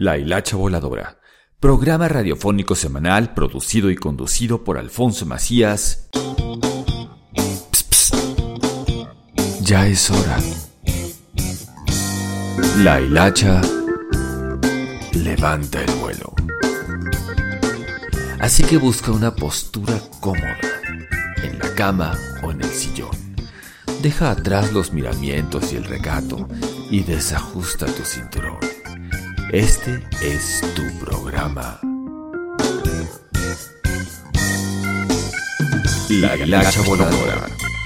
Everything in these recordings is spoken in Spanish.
La Hilacha Voladora, programa radiofónico semanal producido y conducido por Alfonso Macías. Pss, pss. Ya es hora. La Hilacha levanta el vuelo. Así que busca una postura cómoda, en la cama o en el sillón. Deja atrás los miramientos y el recato y desajusta tu cinturón. Este es tu programa. La Hilacha Voladora.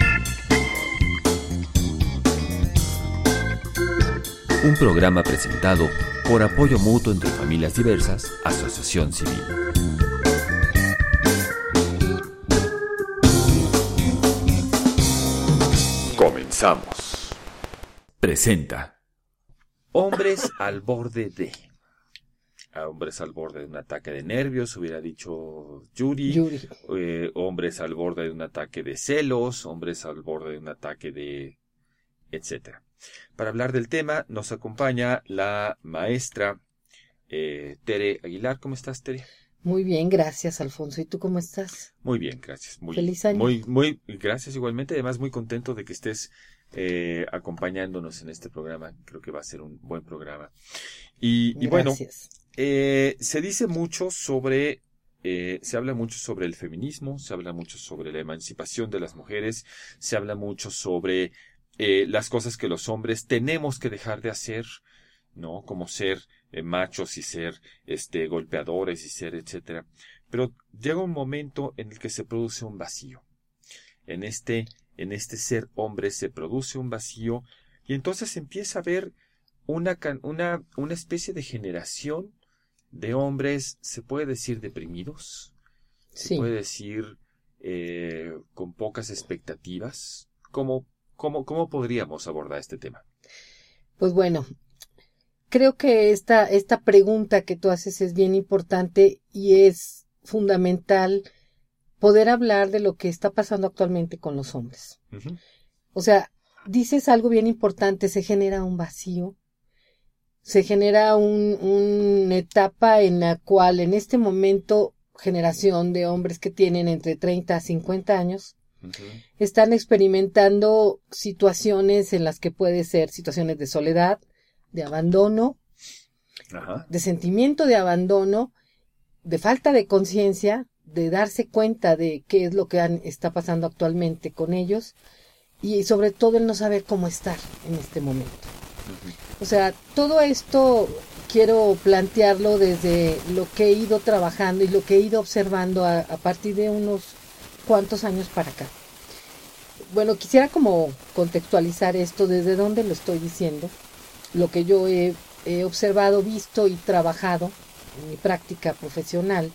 Un programa presentado por Apoyo Mutuo entre Familias Diversas, Asociación Civil. Comenzamos. Presenta. Hombres al borde de... hombres al borde de un ataque de nervios, hubiera dicho Yuri. Hombres al borde de un ataque de celos, hombres al borde de un ataque de... etcétera. Para hablar del tema nos acompaña la maestra Tere Aguilar. ¿Cómo estás, Tere? Muy bien, gracias, Alfonso. ¿Y tú cómo estás? Muy bien, gracias. Feliz año. Muy gracias igualmente. Además, muy contento de que estés acompañándonos en este programa. Creo que va a ser un buen programa. Y bueno, se dice mucho sobre... se habla mucho sobre el feminismo, se habla mucho sobre la emancipación de las mujeres, se habla mucho sobre las cosas que los hombres tenemos que dejar de hacer, ¿no? Como ser machos y ser golpeadores y ser etcétera. Pero llega un momento en el que se produce un vacío. En este ser hombre se produce un vacío y entonces empieza a haber una especie de generación de hombres, se puede decir deprimidos, Sí. Se puede decir con pocas expectativas. ¿Cómo podríamos abordar este tema? Pues bueno, creo que esta pregunta que tú haces es bien importante y es fundamental poder hablar de lo que está pasando actualmente con los hombres. Uh-huh. O sea, dices algo bien importante, se genera un vacío, se genera una etapa en la cual en este momento generación de hombres que tienen entre 30 a 50 años uh-huh. están experimentando situaciones en las que puede ser situaciones de soledad, de abandono, uh-huh. de sentimiento de abandono, de falta de conciencia, de darse cuenta de qué es lo que está pasando actualmente con ellos y sobre todo el no saber cómo estar en este momento. Uh-huh. O sea, todo esto quiero plantearlo desde lo que he ido trabajando y lo que he ido observando a partir de unos cuantos años para acá. Bueno, quisiera como contextualizar esto, desde dónde lo estoy diciendo, lo que yo he observado, visto y trabajado en mi práctica profesional.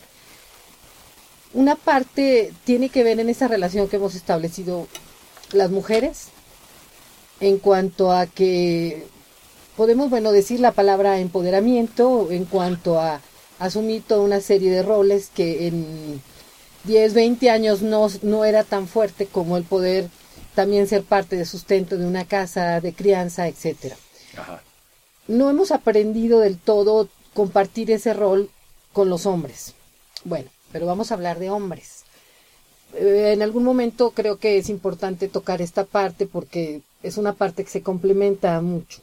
Una parte tiene que ver en esa relación que hemos establecido las mujeres, en cuanto a que podemos, decir la palabra empoderamiento, en cuanto a asumir toda una serie de roles que en 10, 20 años no era tan fuerte como el poder también ser parte de sustento de una casa, de crianza, etcétera. Ajá. No hemos aprendido del todo compartir ese rol con los hombres. Bueno, pero vamos a hablar de hombres. En algún momento creo que es importante tocar esta parte porque es una parte que se complementa mucho.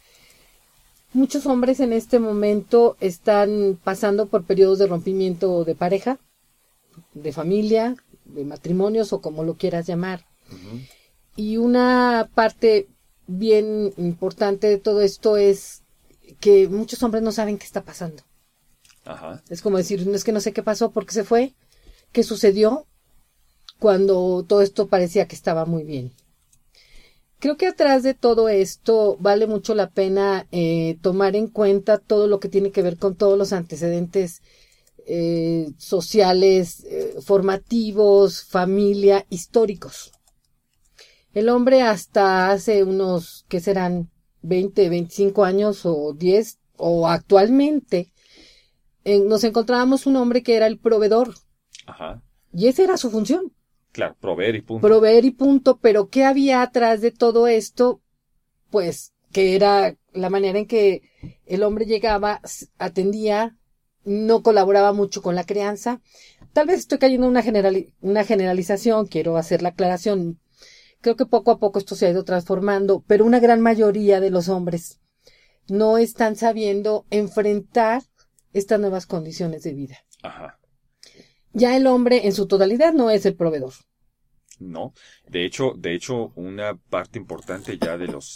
Muchos hombres en este momento están pasando por periodos de rompimiento de pareja, de familia, de matrimonios o como lo quieras llamar. Uh-huh. Y una parte bien importante de todo esto es que muchos hombres no saben qué está pasando. Ajá. Es como decir, es que no sé qué pasó, por qué se fue, qué sucedió, cuando todo esto parecía que estaba muy bien. Creo que atrás de todo esto vale mucho la pena tomar en cuenta todo lo que tiene que ver con todos los antecedentes sociales, formativos, familia, históricos. El hombre hasta hace unos, ¿qué serán? 20, 25 años o 10, o actualmente, nos encontrábamos un hombre que era el proveedor. Ajá. Y esa era su función. Claro, proveer y punto. Proveer y punto, pero ¿qué había atrás de todo esto? Pues que era la manera en que el hombre llegaba, atendía, no colaboraba mucho con la crianza. Tal vez estoy cayendo en una generalización, quiero hacer la aclaración. Creo que poco a poco esto se ha ido transformando, pero una gran mayoría de los hombres no están sabiendo enfrentar estas nuevas condiciones de vida. Ajá. Ya el hombre en su totalidad no es el proveedor. No, de hecho, una parte importante ya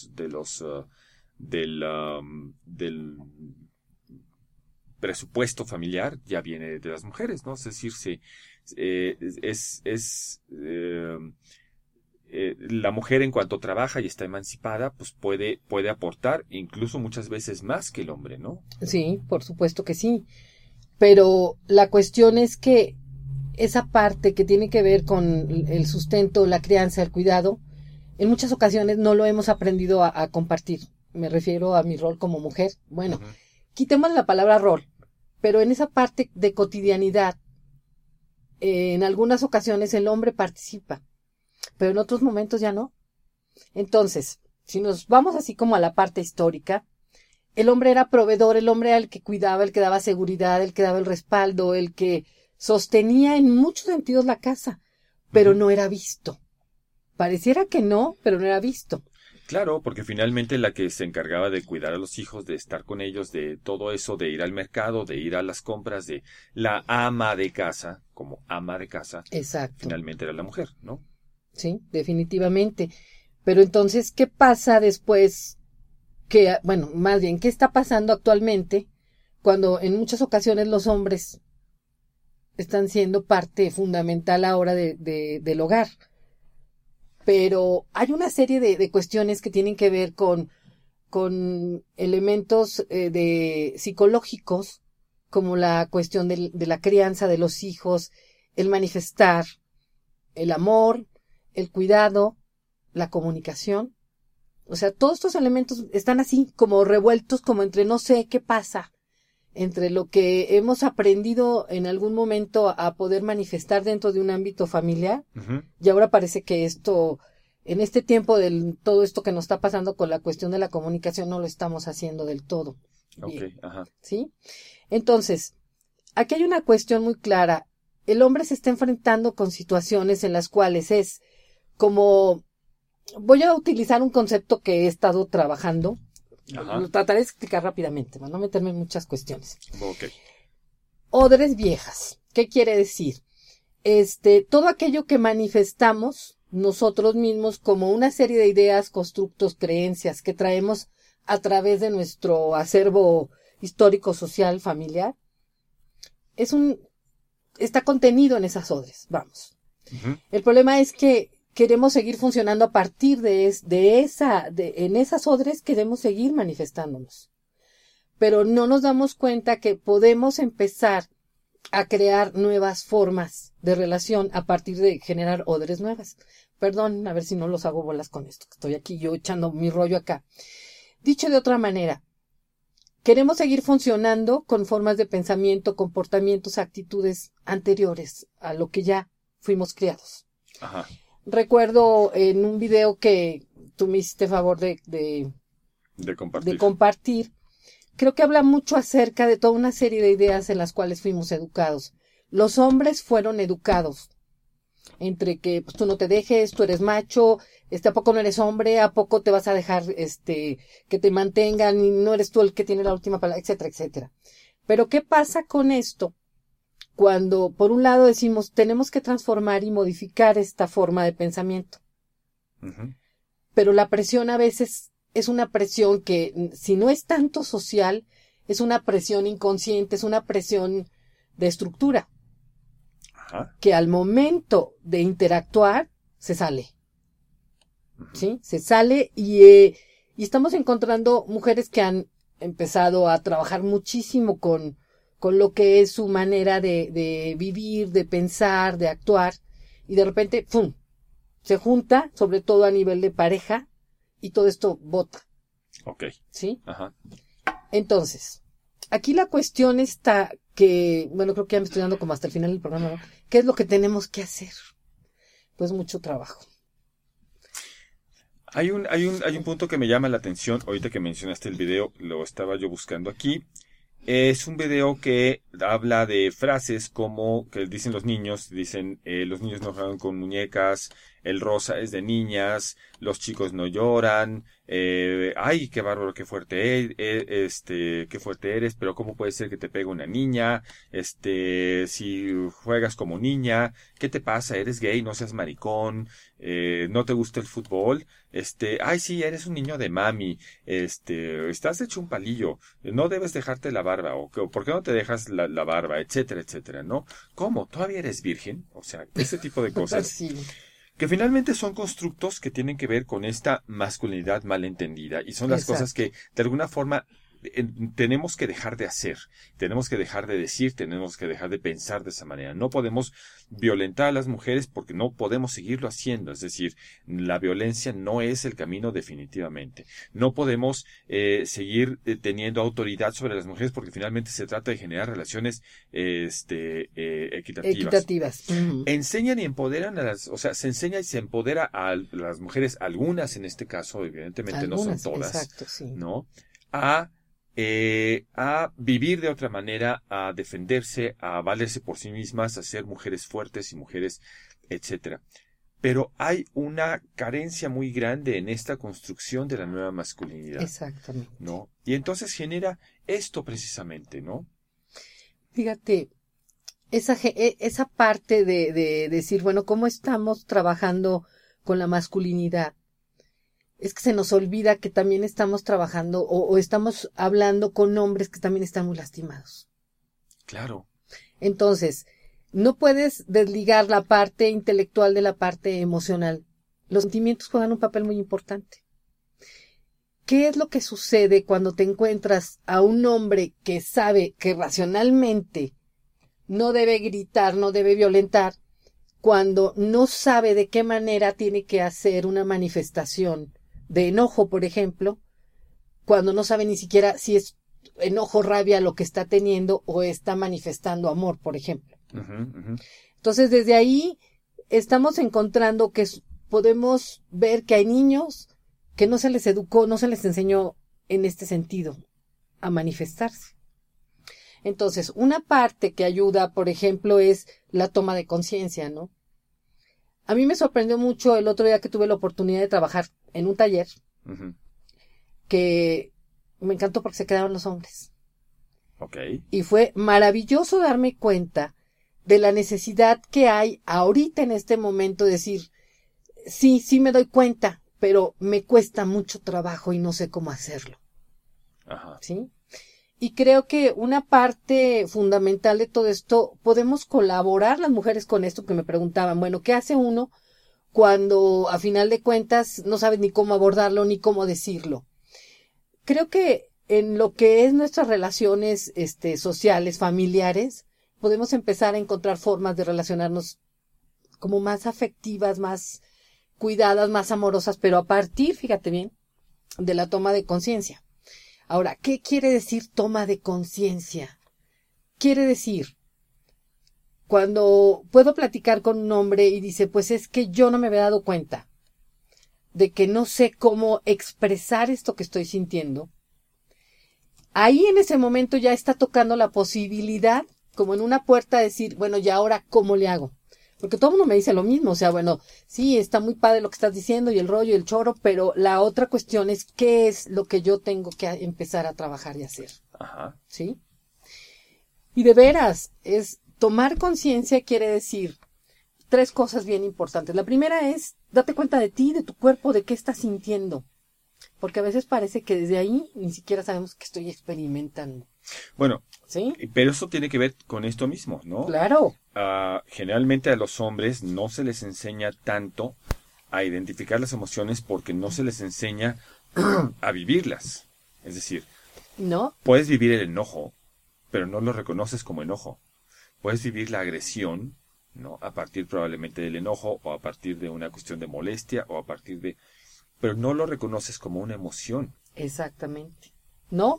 del presupuesto familiar ya viene de las mujeres, ¿no? Es decir, la mujer en cuanto trabaja y está emancipada, pues puede aportar incluso muchas veces más que el hombre, ¿no? Sí, por supuesto que sí. Pero la cuestión es que esa parte que tiene que ver con el sustento, la crianza, el cuidado, en muchas ocasiones no lo hemos aprendido a compartir. Me refiero a mi rol como mujer. Bueno, quitemos la palabra rol, pero en esa parte de cotidianidad, en algunas ocasiones el hombre participa, pero en otros momentos ya no. Entonces, si nos vamos así como a la parte histórica, el hombre era proveedor, el hombre era el que cuidaba, el que daba seguridad, el que daba el respaldo, el que sostenía en muchos sentidos la casa, pero no era visto. Pareciera que no, pero no era visto. Claro, porque finalmente la que se encargaba de cuidar a los hijos, de estar con ellos, de todo eso, de ir al mercado, de ir a las compras, de la ama de casa, como ama de casa, exacto, finalmente era la mujer, ¿no? Sí, definitivamente. Pero entonces, ¿qué pasa después? Más bien, ¿qué está pasando actualmente cuando en muchas ocasiones los hombres están siendo parte fundamental ahora del hogar? Pero hay una serie de cuestiones que tienen que ver con elementos psicológicos, como la cuestión de la crianza de los hijos, el manifestar el amor, el cuidado, la comunicación. O sea, todos estos elementos están así como revueltos, como entre no sé qué pasa, entre lo que hemos aprendido en algún momento a poder manifestar dentro de un ámbito familiar, y ahora parece que esto, en este tiempo todo esto que nos está pasando con la cuestión de la comunicación, no lo estamos haciendo del todo. Okay, ajá. ¿Sí? Entonces, aquí hay una cuestión muy clara. El hombre se está enfrentando con situaciones en las cuales es como, voy a utilizar un concepto que he estado trabajando. Ajá. Lo trataré de explicar rápidamente, para no meterme en muchas cuestiones. Okay. Odres viejas. ¿Qué quiere decir? Todo aquello que manifestamos nosotros mismos como una serie de ideas, constructos, creencias que traemos a través de nuestro acervo histórico, social, familiar, está contenido en esas odres, vamos. El problema es que queremos seguir funcionando a partir en esas odres queremos seguir manifestándonos. Pero no nos damos cuenta que podemos empezar a crear nuevas formas de relación a partir de generar odres nuevas. Perdón, a ver si no los hago bolas con esto, que estoy aquí yo echando mi rollo acá. Dicho de otra manera, queremos seguir funcionando con formas de pensamiento, comportamientos, actitudes anteriores a lo que ya fuimos criados. Ajá. Recuerdo en un video que tú me hiciste favor de compartir, creo que habla mucho acerca de toda una serie de ideas en las cuales fuimos educados. Los hombres fueron educados entre que pues, tú no te dejes, tú eres macho, ¿a poco no eres hombre? ¿A poco te vas a dejar que te mantengan y no eres tú el que tiene la última palabra? Etcétera, etcétera. Pero ¿qué pasa con esto? Cuando, por un lado, decimos, tenemos que transformar y modificar esta forma de pensamiento. Pero la presión a veces es una presión que, si no es tanto social, es una presión inconsciente, es una presión de estructura. Ajá. Que al momento de interactuar, se sale. ¿Sí? Se sale y estamos encontrando mujeres que han empezado a trabajar muchísimo con lo que es su manera de vivir, de pensar, de actuar, y de repente, ¡pum!, se junta, sobre todo a nivel de pareja, y todo esto bota. Ok. ¿Sí? Ajá. Entonces, aquí la cuestión está que, bueno, creo que ya me estoy dando como hasta el final del programa, ¿no? ¿Qué es lo que tenemos que hacer? Pues mucho trabajo. Hay un punto que me llama la atención, ahorita que mencionaste el video, lo estaba yo buscando aquí. Es un video que habla de frases como que dicen los niños no juegan con muñecas, el rosa es de niñas, los chicos no lloran, ay, qué bárbaro, qué fuerte qué fuerte eres, pero cómo puede ser que te pegue una niña, si juegas como niña, ¿qué te pasa? Eres gay, no seas maricón, no te gusta el fútbol, ay, sí, eres un niño de mami, estás hecho un palillo, no debes dejarte la barba, o ¿por qué no te dejas la barba? Etcétera, etcétera, ¿no? ¿Cómo? ¿Todavía eres virgen? O sea, ese tipo de cosas. Sí. Que finalmente son constructos que tienen que ver con esta masculinidad malentendida y son las cosas que de alguna forma tenemos que dejar de hacer, tenemos que dejar de decir, tenemos que dejar de pensar de esa manera. No podemos violentar a las mujeres porque no podemos seguirlo haciendo, es decir, la violencia no es el camino definitivamente. No podemos seguir teniendo autoridad sobre las mujeres porque finalmente se trata de generar relaciones equitativas. Uh-huh. Enseñan y empoderan se enseña y se empodera a las mujeres, algunas en este caso, evidentemente no son todas, exacto, sí. ¿no? A vivir de otra manera, a defenderse, a valerse por sí mismas, a ser mujeres fuertes y mujeres, etcétera. Pero hay una carencia muy grande en esta construcción de la nueva masculinidad. Exactamente. ¿No? Y entonces genera esto precisamente, ¿no? Fíjate, esa parte de decir, bueno, ¿cómo estamos trabajando con la masculinidad? Es que se nos olvida que también estamos trabajando o estamos hablando con hombres que también están muy lastimados. Claro. Entonces, no puedes desligar la parte intelectual de la parte emocional. Los sentimientos juegan un papel muy importante. ¿Qué es lo que sucede cuando te encuentras a un hombre que sabe que racionalmente no debe gritar, no debe violentar, cuando no sabe de qué manera tiene que hacer una manifestación de enojo, por ejemplo, cuando no sabe ni siquiera si es enojo, rabia lo que está teniendo o está manifestando amor, por ejemplo? Uh-huh. Entonces, desde ahí estamos encontrando que podemos ver que hay niños que no se les educó, no se les enseñó en este sentido a manifestarse. Entonces, una parte que ayuda, por ejemplo, es la toma de conciencia, ¿no? A mí me sorprendió mucho el otro día que tuve la oportunidad de trabajar en un taller, uh-huh, que me encantó porque se quedaron los hombres. Okay. Y fue maravilloso darme cuenta de la necesidad que hay ahorita en este momento de decir, sí me doy cuenta, pero me cuesta mucho trabajo y no sé cómo hacerlo. Ajá. ¿Sí? Y creo que una parte fundamental de todo esto, podemos colaborar las mujeres con esto, que me preguntaban, bueno, ¿qué hace uno cuando a final de cuentas no sabes ni cómo abordarlo ni cómo decirlo? Creo que en lo que es nuestras relaciones sociales, familiares, podemos empezar a encontrar formas de relacionarnos como más afectivas, más cuidadas, más amorosas, pero a partir, fíjate bien, de la toma de conciencia. Ahora, ¿qué quiere decir toma de conciencia? Quiere decir, cuando puedo platicar con un hombre y dice, pues es que yo no me había dado cuenta de que no sé cómo expresar esto que estoy sintiendo, ahí en ese momento ya está tocando la posibilidad, como en una puerta, de decir, bueno, ¿y ahora cómo le hago? Porque todo el mundo me dice lo mismo, o sea, bueno, sí, está muy padre lo que estás diciendo y el rollo y el choro, pero la otra cuestión es qué es lo que yo tengo que empezar a trabajar y hacer. Ajá. ¿Sí? Y de veras, tomar conciencia quiere decir 3 cosas bien importantes. La primera es, date cuenta de ti, de tu cuerpo, de qué estás sintiendo. Porque a veces parece que desde ahí ni siquiera sabemos qué estoy experimentando. Bueno, ¿sí? Pero eso tiene que ver con esto mismo, ¿no? Claro. Generalmente a los hombres no se les enseña tanto a identificar las emociones porque no se les enseña a vivirlas. Es decir, ¿no? Puedes vivir el enojo, pero no lo reconoces como enojo. Puedes vivir la agresión, ¿no? A partir probablemente del enojo o a partir de una cuestión de molestia o a partir de... Pero no lo reconoces como una emoción. Exactamente. ¿No?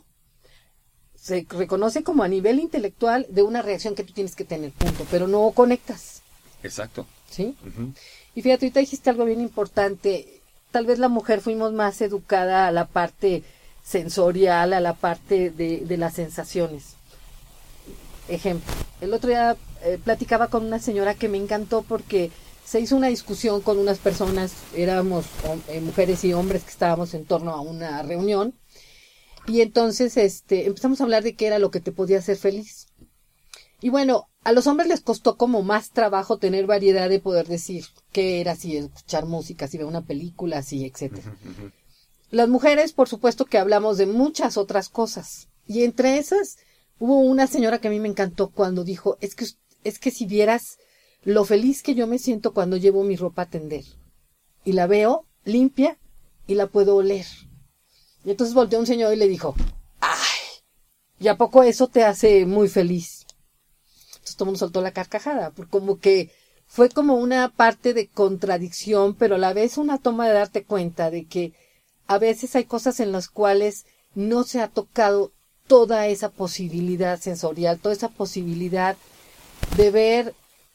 Se reconoce como a nivel intelectual de una reacción que tú tienes que tener, punto, pero no conectas. Exacto. ¿Sí? Uh-huh. Y fíjate, ahorita dijiste algo bien importante. tal vez la mujer fuimos más educada a la parte sensorial, a la parte de las sensaciones. Ejemplo, el otro día platicaba con una señora que me encantó porque se hizo una discusión con unas personas, éramos mujeres y hombres que estábamos en torno a una reunión, y entonces empezamos a hablar de qué era lo que te podía hacer feliz. Y bueno, a los hombres les costó como más trabajo tener variedad de poder decir qué era, si escuchar música, si ver una película, si, etcétera. Las mujeres, por supuesto que hablamos de muchas otras cosas, y entre esas hubo una señora que a mí me encantó cuando dijo, es que si vieras lo feliz que yo me siento cuando llevo mi ropa a tender, y la veo limpia y la puedo oler. Y entonces volteó un señor y le dijo, ¡ay! ¿Y a poco eso te hace muy feliz? Entonces todo el mundo soltó la carcajada, porque como que fue como una parte de contradicción, pero a la vez una toma de darte cuenta de que a veces hay cosas en las cuales no se ha tocado toda esa posibilidad sensorial, toda esa posibilidad de ver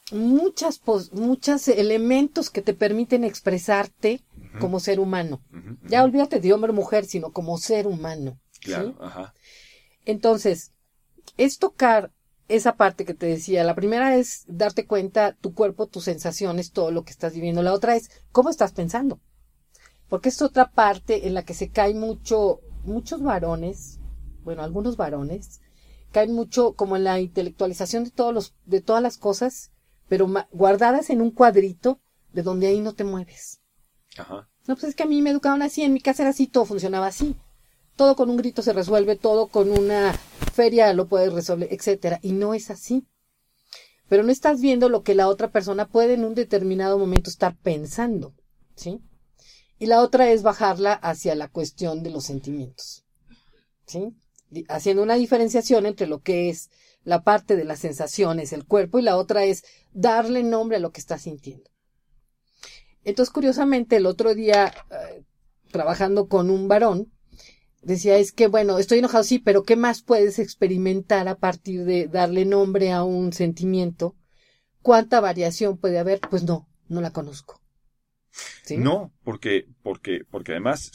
muchos elementos que te permiten expresarte como ser humano. Ya olvídate de hombre o mujer, sino como ser humano. Claro, ¿sí? ajá. Entonces, es tocar esa parte que te decía. La primera es darte cuenta tu cuerpo, tus sensaciones, todo lo que estás viviendo. La otra es cómo estás pensando. Porque es otra parte en la que se cae muchos varones, bueno, algunos varones, caen mucho como en la intelectualización de todas las cosas, pero guardadas en un cuadrito de donde ahí no te mueves. Ajá. No, pues es que a mí me educaban así, en mi casa era así, todo funcionaba así. Todo con un grito se resuelve, todo con una feria lo puedes resolver, etcétera. Y no es así. Pero no estás viendo lo que la otra persona puede en un determinado momento estar pensando, ¿sí? Y la otra es bajarla hacia la cuestión de los sentimientos, ¿sí? Haciendo una diferenciación entre lo que es la parte de las sensaciones, el cuerpo, y la otra es darle nombre a lo que estás sintiendo. Entonces, curiosamente, el otro día, trabajando con un varón, decía, es que, bueno, estoy enojado, sí, pero ¿qué más puedes experimentar a partir de darle nombre a un sentimiento? ¿Cuánta variación puede haber? Pues no la conozco. ¿Sí? No, porque además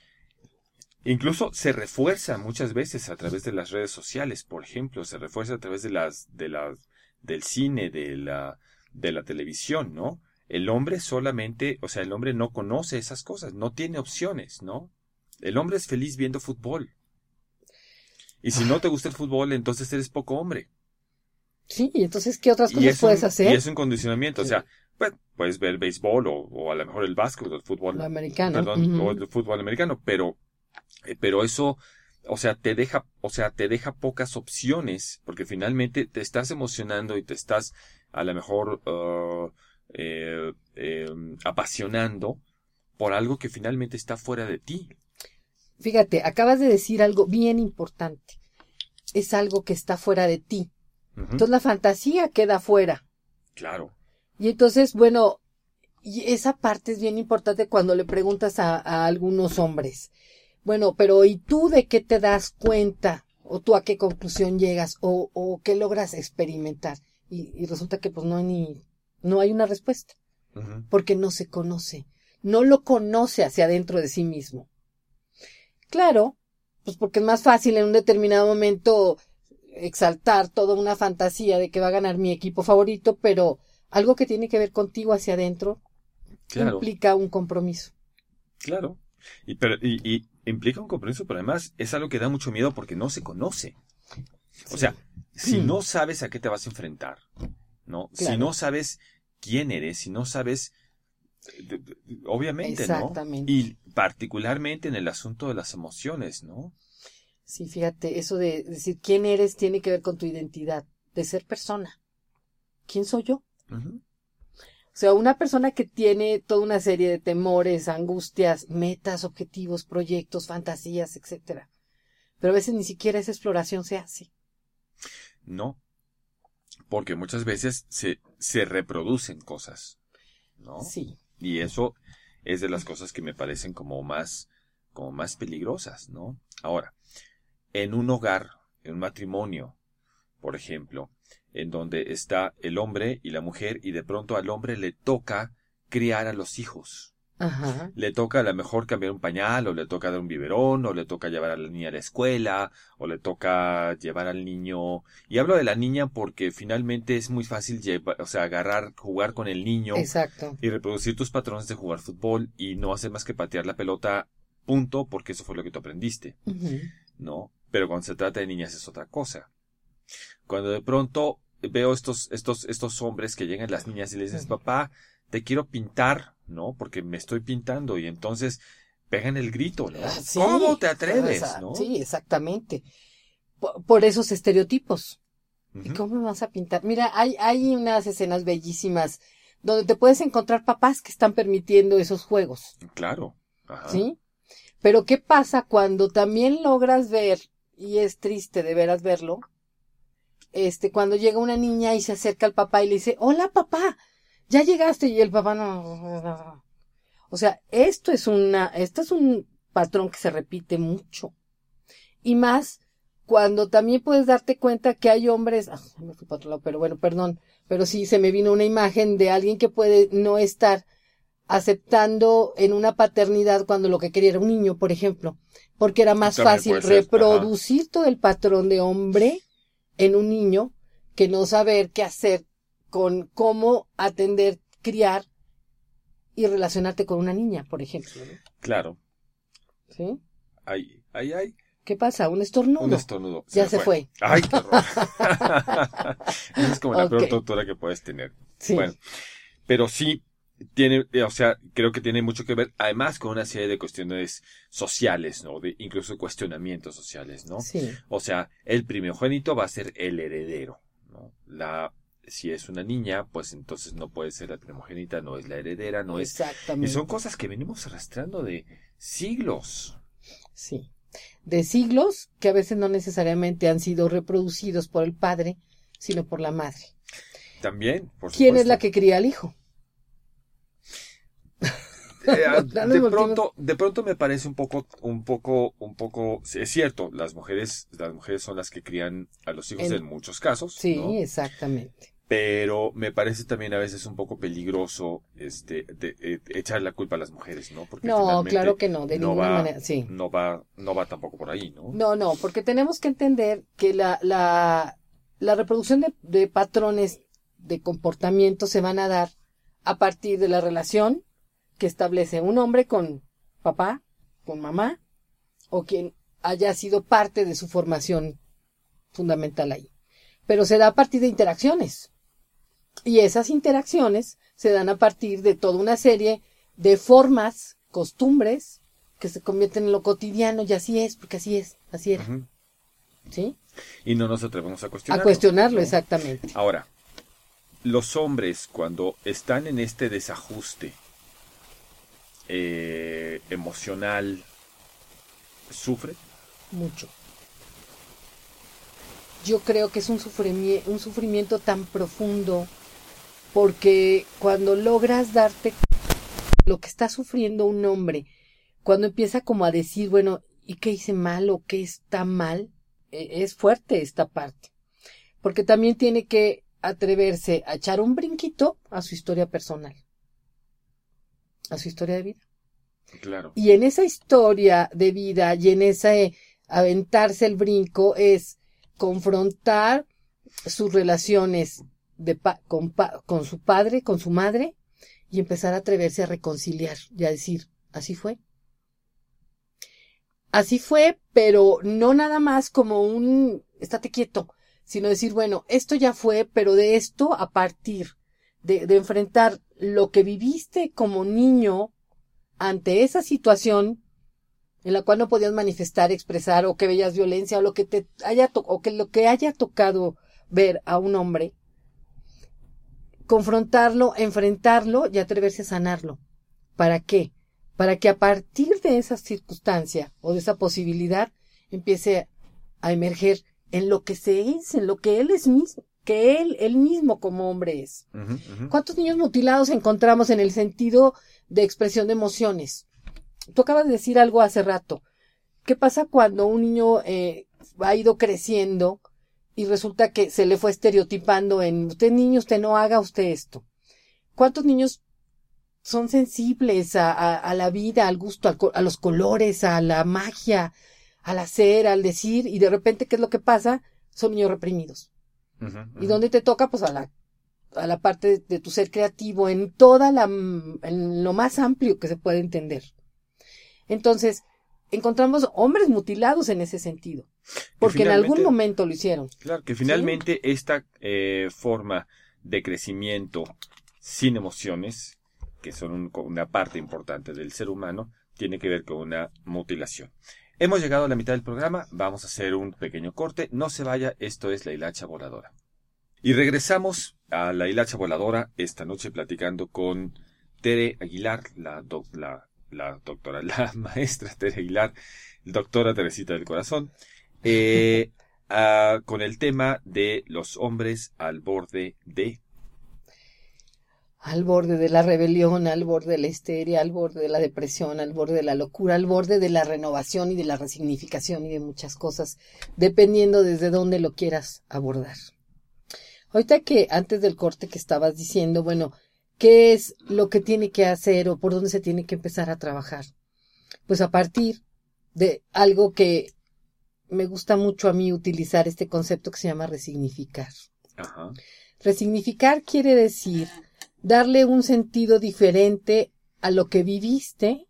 incluso se refuerza muchas veces a través de las redes sociales, por ejemplo, se refuerza a través del cine, de la televisión, ¿no? El hombre solamente, o sea, el hombre no conoce esas cosas, no tiene opciones, ¿no? El hombre es feliz viendo fútbol. Y si no te gusta el fútbol, entonces eres poco hombre. Sí, y entonces, ¿qué otras cosas puedes hacer? Y es un condicionamiento, sí. O sea, pues, puedes ver béisbol o a lo mejor el básquet o el fútbol. Lo americano. Perdón, o el fútbol americano, pero eso, o sea, te deja pocas opciones, porque finalmente te estás emocionando y te estás a lo mejor apasionando por algo que finalmente está fuera de ti. Fíjate, acabas de decir algo bien importante. Es algo que está fuera de ti. Entonces la fantasía queda fuera. Claro. Y entonces, bueno, y esa parte es bien importante cuando le preguntas a algunos hombres. Bueno, pero ¿y tú de qué te das cuenta? ¿O tú a qué conclusión llegas? ¿O qué logras experimentar? Y resulta que pues no hay una respuesta. Porque no se conoce. No lo conoce hacia adentro de sí mismo. Claro, pues porque es más fácil en un determinado momento exaltar toda una fantasía de que va a ganar mi equipo favorito, pero algo que tiene que ver contigo hacia adentro implica un compromiso. Claro. Y implica un compromiso, pero además es algo que da mucho miedo porque no se conoce. O sea, si no sabes a qué te vas a enfrentar, ¿no? Claro. Si no sabes quién eres, si no sabes, obviamente, exactamente. ¿no? Y particularmente en el asunto de las emociones, ¿no? Sí, fíjate, eso de decir quién eres tiene que ver con tu identidad, de ser persona. ¿Quién soy yo? O sea, una persona que tiene toda una serie de temores, angustias, metas, objetivos, proyectos, fantasías, etcétera. Pero a veces ni siquiera esa exploración se hace. No, porque muchas veces se reproducen cosas, ¿no? Sí. Y eso es de las cosas que me parecen como más peligrosas, ¿no? Ahora, en un hogar, en un matrimonio, por ejemplo, en donde está el hombre y la mujer y de pronto al hombre le toca criar a los hijos. Ajá. Le toca a lo mejor cambiar un pañal, o le toca dar un biberón, o le toca llevar a la niña a la escuela, o le toca llevar al niño. Y hablo de la niña porque finalmente es muy fácil agarrar, jugar con el niño. Exacto. Y reproducir tus patrones de jugar fútbol y no hacer más que patear la pelota, punto, porque eso fue lo que tú aprendiste, ¿no? Pero cuando se trata de niñas es otra cosa. Cuando de pronto veo estos hombres que llegan las niñas y les dicen, papá, te quiero pintar, ¿no? Porque me estoy pintando, y entonces pegan el grito, ¿no? Sí, ¿cómo te atreves, no? Sí, exactamente. Por esos estereotipos. ¿Y Ujú. cómo me vas a pintar? Mira, hay unas escenas bellísimas donde te puedes encontrar papás que están permitiendo esos juegos, Claro. Ajá. ¿sí? Pero ¿qué pasa cuando también logras ver, y es triste de veras verlo, cuando llega una niña y se acerca al papá y le dice, hola papá, ya llegaste, y el papá no. O sea, esto es un patrón que se repite mucho. Y más cuando también puedes darte cuenta que hay hombres, me fui para otro lado, pero bueno, perdón, pero sí se me vino una imagen de alguien que puede no estar aceptando en una paternidad cuando lo que quería era un niño, por ejemplo, porque era más También fácil puede ser, reproducir todo el patrón de hombre en un niño que no saber qué hacer con cómo atender, criar y relacionarte con una niña, por ejemplo, ¿no? Claro. ¿Sí? Ay. ¿Qué pasa? Un estornudo. Un estornudo. Ya se fue. Ay, qué horror. Esa es como la peor Ok. tortura que puedes tener. Sí. Bueno, pero sí tiene, creo que tiene mucho que ver, además, con una serie de cuestiones sociales, ¿no? Incluso cuestionamientos sociales, ¿no? Sí. O sea, el primogénito va a ser el heredero, ¿no? Si es una niña, pues entonces no puede ser la primogénita, no es la heredera, no es... Exactamente. Y son cosas que venimos arrastrando de siglos. Sí. De siglos que a veces no necesariamente han sido reproducidos por el padre, sino por la madre. También, por ¿Quién supuesto. es la que cría al hijo? De pronto me parece un poco, es cierto, las mujeres son las que crían a los hijos en muchos casos, Sí, ¿no? exactamente. Pero me parece también a veces un poco peligroso, echar la culpa a las mujeres, ¿no? Porque No, finalmente claro que no, de ninguna manera, sí. No va tampoco por ahí, ¿no? No, porque tenemos que entender que la reproducción de patrones de comportamiento se van a dar a partir de la relación que establece un hombre con papá, con mamá, o quien haya sido parte de su formación fundamental ahí. Pero se da a partir de interacciones. Y esas interacciones se dan a partir de toda una serie de formas, costumbres, que se convierten en lo cotidiano, y así es, porque así era. Uh-huh. ¿Sí? Y no nos atrevemos a cuestionarlo. A cuestionarlo, ¿no? exactamente. Ahora, los hombres, cuando están en este desajuste emocional, ¿sufren? Mucho. Yo creo que es un sufrimiento tan profundo, porque cuando logras darte lo que está sufriendo un hombre, cuando empieza como a decir, bueno, ¿y qué hice mal o qué está mal? Es fuerte esta parte, porque también tiene que atreverse a echar un brinquito a su historia personal, a su historia de vida. Claro. Y en esa historia de vida y en ese aventarse el brinco es confrontar sus relaciones con su padre, con su madre, y empezar a atreverse a reconciliar y a decir, así fue. Así fue, pero no nada más como estate quieto, sino decir, bueno, esto ya fue, pero de esto, a partir de enfrentar lo que viviste como niño ante esa situación en la cual no podías manifestar, expresar, o que veías violencia, o lo que lo que haya tocado ver a un hombre, confrontarlo, enfrentarlo y atreverse a sanarlo. ¿Para qué? Para que a partir de esa circunstancia o de esa posibilidad empiece a emerger en lo que se es, en lo que él es mismo, que él mismo como hombre es. Uh-huh, uh-huh. ¿Cuántos niños mutilados encontramos en el sentido de expresión de emociones? Tú acabas de decir algo hace rato. ¿Qué pasa cuando un niño ha ido creciendo y resulta que se le fue estereotipando en usted niño, usted no haga usted esto? ¿Cuántos niños son sensibles a la vida, al gusto, a los colores, a la magia, al hacer, al decir, y de repente, ¿qué es lo que pasa? Son niños reprimidos. ¿Y dónde te toca? Pues a la parte de tu ser creativo, en lo más amplio que se puede entender. Entonces, encontramos hombres mutilados en ese sentido, porque en algún momento lo hicieron. Claro, que finalmente esta forma de crecimiento sin emociones, que son una parte importante del ser humano, tiene que ver con una mutilación. Hemos llegado a la mitad del programa, vamos a hacer un pequeño corte, no se vaya, esto es La Hilacha Voladora. Y regresamos a La Hilacha Voladora esta noche platicando con Tere Aguilar, la maestra Tere Aguilar, doctora Teresita del Corazón, con el tema de los hombres al borde de... Al borde de la rebelión, al borde de la histeria, al borde de la depresión, al borde de la locura, al borde de la renovación y de la resignificación y de muchas cosas, dependiendo desde dónde lo quieras abordar. Ahorita que antes del corte que estabas diciendo, bueno, ¿qué es lo que tiene que hacer o por dónde se tiene que empezar a trabajar? Pues a partir de algo que me gusta mucho a mí utilizar, este concepto que se llama resignificar. Ajá. Resignificar quiere decir darle un sentido diferente a lo que viviste,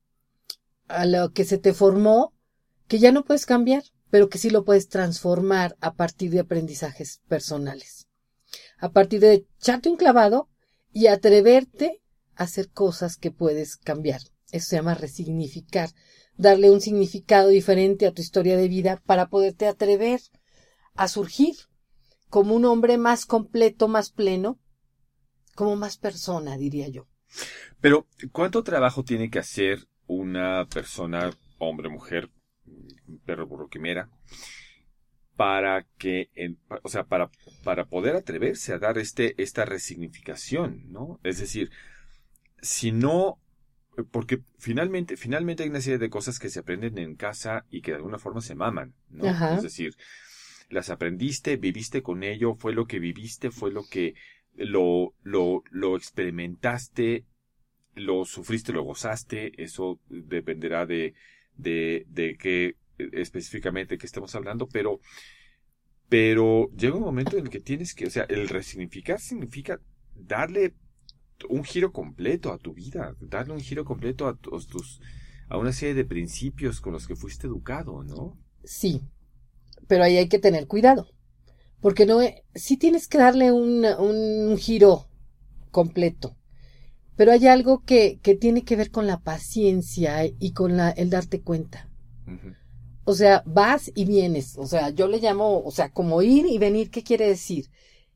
a lo que se te formó, que ya no puedes cambiar, pero que sí lo puedes transformar a partir de aprendizajes personales. A partir de echarte un clavado y atreverte a hacer cosas que puedes cambiar. Eso se llama resignificar, darle un significado diferente a tu historia de vida para poderte atrever a surgir como un hombre más completo, más pleno, como más persona, diría yo. Pero, ¿cuánto trabajo tiene que hacer una persona, hombre, mujer, perro, burro, quimera, para que, para poder atreverse a dar esta resignificación, ¿no? Es decir, si no, porque finalmente hay una serie de cosas que se aprenden en casa y que de alguna forma se maman, ¿no? Ajá. Es decir, las aprendiste, viviste con ello, fue lo que viviste, fue lo que lo experimentaste, lo sufriste, lo gozaste, eso dependerá de qué específicamente que estemos hablando, pero llega un momento en el que tienes que, o sea, el resignificar significa darle un giro completo a tu vida, darle un giro completo a una serie de principios con los que fuiste educado, ¿no? Sí, pero ahí hay que tener cuidado. Porque sí tienes que darle un giro completo. Pero hay algo que tiene que ver con la paciencia y con el darte cuenta. Uh-huh. O sea, vas y vienes. O sea, yo le llamo, o sea, como ir y venir, ¿qué quiere decir?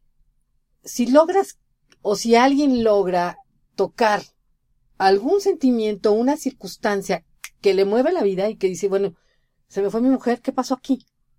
Si logras, o si alguien logra tocar algún sentimiento, una circunstancia que le mueve la vida y que dice, bueno, se me fue mi mujer, ¿qué pasó aquí?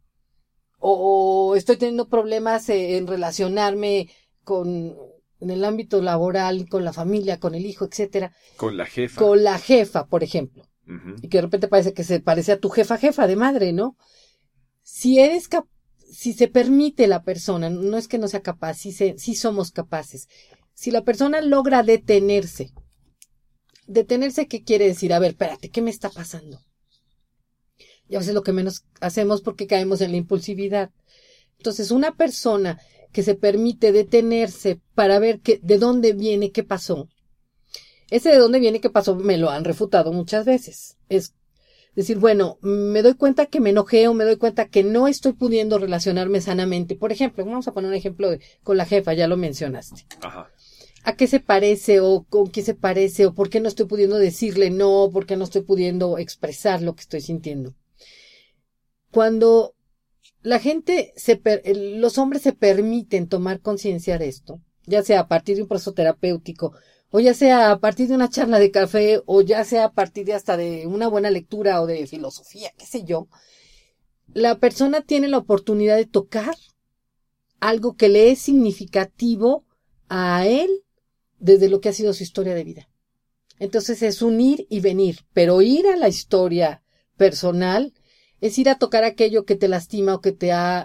O estoy teniendo problemas en relacionarme en el ámbito laboral, con la familia, con el hijo, etcétera. Con la jefa. Con la jefa, por ejemplo. Uh-huh. Y que de repente parece que se parece a tu jefa de madre, ¿no? Si se permite la persona, no es que no sea capaz, sí somos capaces. Si la persona logra detenerse, ¿qué quiere decir? A ver, espérate, ¿qué me está pasando? Y a veces lo que menos hacemos porque caemos en la impulsividad. Entonces, una persona que se permite detenerse para ver de dónde viene, qué pasó. Ese de dónde viene, qué pasó, me lo han refutado muchas veces. Es decir, bueno, me doy cuenta que me enojé o me doy cuenta que no estoy pudiendo relacionarme sanamente. Por ejemplo, vamos a poner un ejemplo con la jefa, ya lo mencionaste. Ajá. ¿A qué se parece o con qué se parece o por qué no estoy pudiendo decirle no, por qué no estoy pudiendo expresar lo que estoy sintiendo? Cuando la gente, los hombres se permiten tomar conciencia de esto, ya sea a partir de un proceso terapéutico, o ya sea a partir de una charla de café, o ya sea a partir de hasta de una buena lectura o de filosofía, qué sé yo, la persona tiene la oportunidad de tocar algo que le es significativo a él desde lo que ha sido su historia de vida. Entonces es un ir y venir, pero ir a la historia personal es ir a tocar aquello que te lastima o que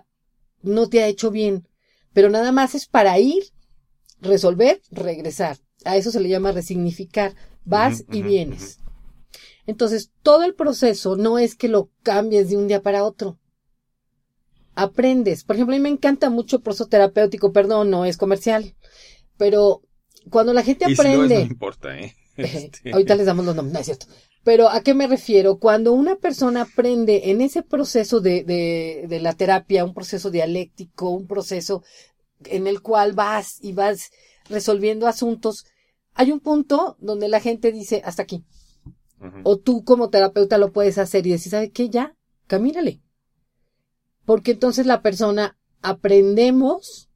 no te ha hecho bien, pero nada más es para ir, resolver, regresar. A eso se le llama resignificar. Vas y vienes. Entonces, todo el proceso no es que lo cambies de un día para otro. Aprendes. Por ejemplo, a mí me encanta mucho el proceso terapéutico, perdón, no es comercial, pero cuando la gente aprende... Y si no importa, ¿eh? Ahorita les damos los nombres, no es cierto. Pero ¿a qué me refiero? Cuando una persona aprende en ese proceso de la terapia, un proceso dialéctico, un proceso en el cual vas y vas resolviendo asuntos, hay un punto donde la gente dice, hasta aquí. O tú como terapeuta lo puedes hacer y decir, ¿sabe qué? Ya, camínale. Porque entonces la persona aprendemos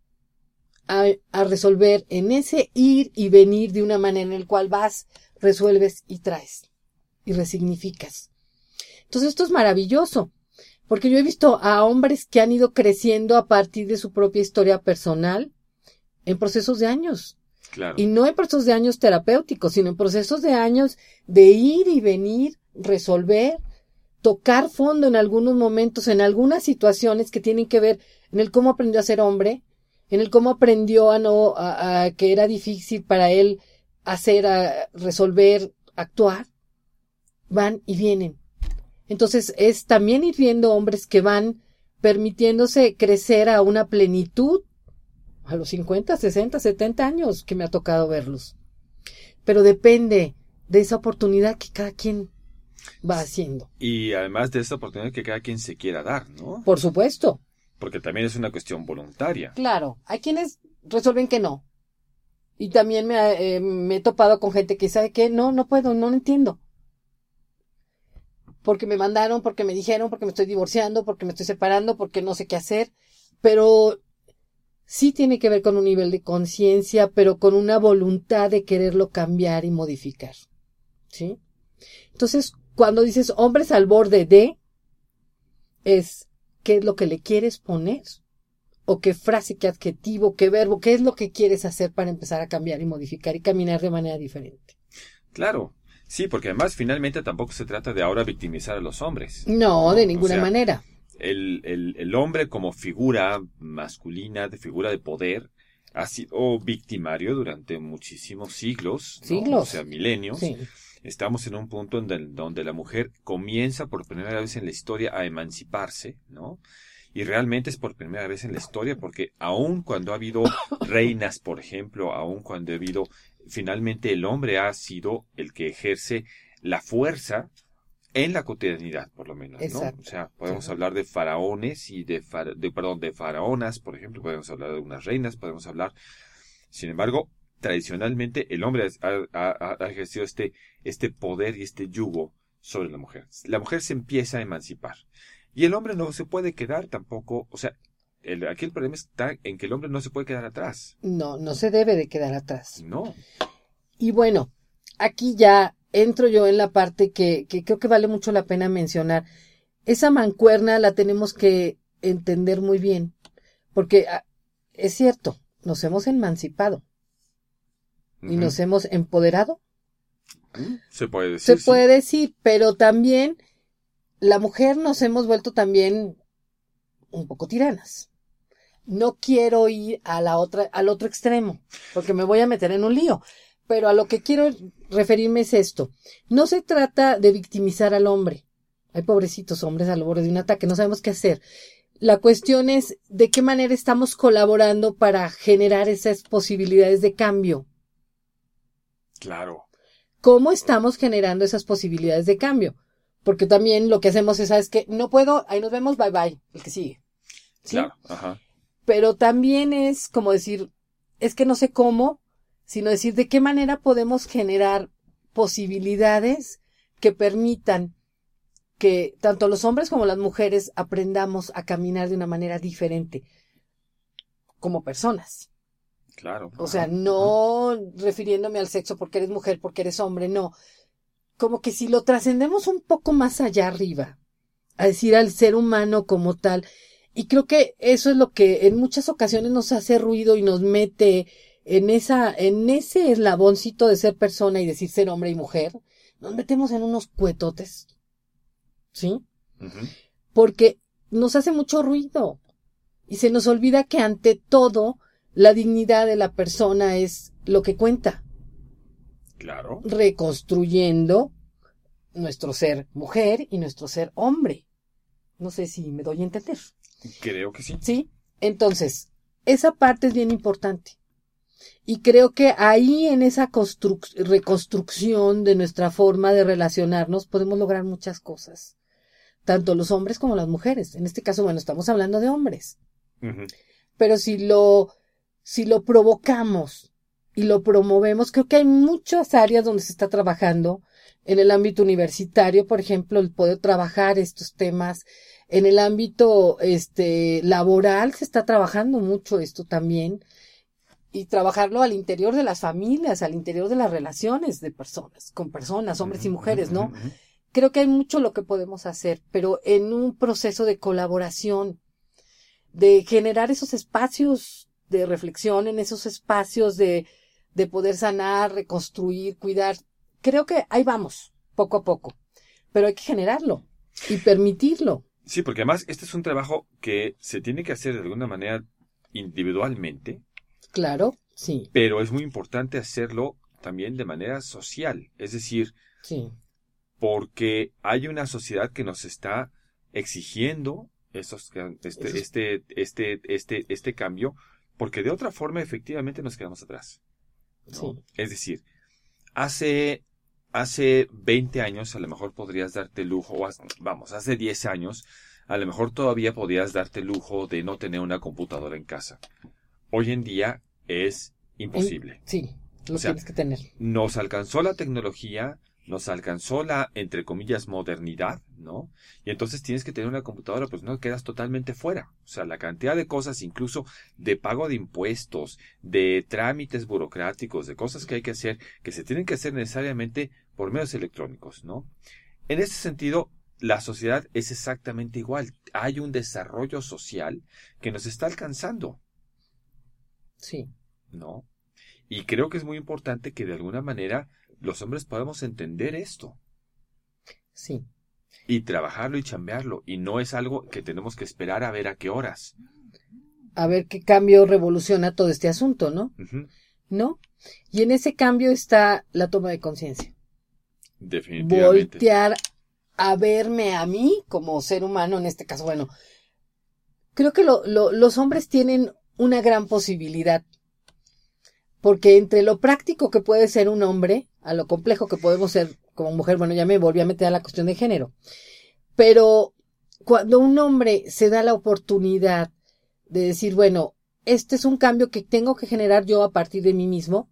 a resolver en ese ir y venir de una manera en la cual vas, resuelves y traes y resignificas. Entonces esto es maravilloso, porque yo he visto a hombres que han ido creciendo a partir de su propia historia personal en procesos de años. Claro. Y no en procesos de años terapéuticos, sino en procesos de años de ir y venir, resolver, tocar fondo en algunos momentos, en algunas situaciones que tienen que ver en el cómo aprendió a ser hombre, en el cómo aprendió a que era difícil para él hacer, resolver, actuar. Van y vienen. Entonces es también ir viendo hombres que van permitiéndose crecer a una plenitud a los 50, 60, 70 años que me ha tocado verlos. Pero depende de esa oportunidad que cada quien va haciendo. Y además de esa oportunidad que cada quien se quiera dar, ¿no? Por supuesto. Porque también es una cuestión voluntaria. Claro, hay quienes resuelven que no. Y también me he topado con gente que sabe que no puedo, no lo entiendo. Porque me mandaron, porque me dijeron, porque me estoy divorciando, porque me estoy separando, porque no sé qué hacer. Pero sí tiene que ver con un nivel de conciencia, pero con una voluntad de quererlo cambiar y modificar. ¿Sí? Entonces, cuando dices hombres al borde de, es qué es lo que le quieres poner, o qué frase, qué adjetivo, qué verbo, qué es lo que quieres hacer para empezar a cambiar y modificar y caminar de manera diferente. Claro, sí, porque además finalmente tampoco se trata de ahora victimizar a los hombres. No, de ninguna manera. El hombre como figura masculina, de figura de poder, ha sido victimario durante muchísimos siglos, ¿no? O sea, milenios. Sí. Estamos en un punto donde la mujer comienza por primera vez en la historia a emanciparse, ¿no? Y realmente es por primera vez en la historia porque aun cuando ha habido reinas, por ejemplo, aun cuando ha habido, finalmente el hombre ha sido el que ejerce la fuerza en la cotidianidad, por lo menos, ¿no? Exacto. O sea, podemos hablar de faraones y de faraonas, por ejemplo, podemos hablar de unas reinas, podemos hablar, sin embargo, tradicionalmente el hombre ha ejercido este poder y este yugo sobre la mujer. La mujer se empieza a emancipar. Y el hombre no se puede quedar tampoco, o sea, aquí el problema está en que el hombre no se puede quedar atrás. No se debe de quedar atrás. No. Y bueno, aquí ya entro yo en la parte que creo que vale mucho la pena mencionar. Esa mancuerna la tenemos que entender muy bien, porque es cierto, nos hemos emancipado. Y nos hemos empoderado. Se puede decir. Se puede decir, pero también la mujer nos hemos vuelto también un poco tiranas. No quiero ir al otro extremo, porque me voy a meter en un lío. Pero a lo que quiero referirme es esto. No se trata de victimizar al hombre. Hay pobrecitos hombres al borde de un ataque, no sabemos qué hacer. La cuestión es de qué manera estamos colaborando para generar esas posibilidades de cambio. Claro. ¿Cómo estamos generando esas posibilidades de cambio? Porque también lo que hacemos es, ¿sabes qué? No puedo, ahí nos vemos, bye bye, el que sigue. ¿Sí? Claro, ajá. Pero también es como decir, es que no sé cómo, sino decir de qué manera podemos generar posibilidades que permitan que tanto los hombres como las mujeres aprendamos a caminar de una manera diferente como personas. Claro. O sea, no refiriéndome al sexo porque eres mujer, porque eres hombre, no. Como que si lo trascendemos un poco más allá arriba, a decir al ser humano como tal, y creo que eso es lo que en muchas ocasiones nos hace ruido y nos mete en ese eslaboncito de ser persona y decir ser hombre y mujer, nos metemos en unos cuetotes, ¿sí? Porque nos hace mucho ruido y se nos olvida que ante todo la dignidad de la persona es lo que cuenta. Claro. Reconstruyendo nuestro ser mujer y nuestro ser hombre. No sé si me doy a entender. Creo que sí. Sí, entonces, esa parte es bien importante. Y creo que ahí en esa reconstrucción de nuestra forma de relacionarnos podemos lograr muchas cosas. Tanto los hombres como las mujeres. En este caso, bueno, estamos hablando de hombres. Uh-huh. Pero si lo provocamos y lo promovemos, creo que hay muchas áreas donde se está trabajando. En el ámbito universitario, por ejemplo, el poder trabajar estos temas. En el ámbito laboral se está trabajando mucho esto también. Y trabajarlo al interior de las familias, al interior de las relaciones de personas, con personas, hombres y mujeres, ¿no? Creo que hay mucho lo que podemos hacer, pero en un proceso de colaboración, de generar esos espacios de reflexión, en esos espacios de poder sanar, reconstruir, cuidar. Creo que ahí vamos, poco a poco, pero hay que generarlo y permitirlo. Sí, porque además este es un trabajo que se tiene que hacer de alguna manera individualmente. Claro, sí. Pero es muy importante hacerlo también de manera social, es decir, sí. Porque hay una sociedad que nos está exigiendo este cambio, porque de otra forma efectivamente nos quedamos atrás, ¿no? Sí. Es decir, hace 20 años a lo mejor podrías darte el lujo, hace 10 años a lo mejor todavía podías darte el lujo de no tener una computadora en casa. Hoy en día es imposible. Sí, tienes que tener. Nos alcanzó la tecnología, nos alcanzó la, entre comillas, modernidad, ¿no? Y entonces tienes que tener una computadora, pues no quedas totalmente fuera. O sea, la cantidad de cosas, incluso de pago de impuestos, de trámites burocráticos, de cosas que hay que hacer, que se tienen que hacer necesariamente por medios electrónicos, ¿no? En ese sentido, la sociedad es exactamente igual. Hay un desarrollo social que nos está alcanzando. Sí. ¿No? Y creo que es muy importante que de alguna manera los hombres podamos entender esto. Sí. Y trabajarlo y chambearlo. Y no es algo que tenemos que esperar a ver a qué horas. A ver qué cambio revoluciona todo este asunto, ¿no? Uh-huh. ¿No? Y en ese cambio está la toma de conciencia. Definitivamente. Voltear a verme a mí como ser humano, en este caso, bueno, creo que los hombres tienen una gran posibilidad, porque entre lo práctico que puede ser un hombre, a lo complejo que podemos ser como mujer, bueno, ya me volví a meter a la cuestión de género, pero cuando un hombre se da la oportunidad de decir, bueno, este es un cambio que tengo que generar yo a partir de mí mismo,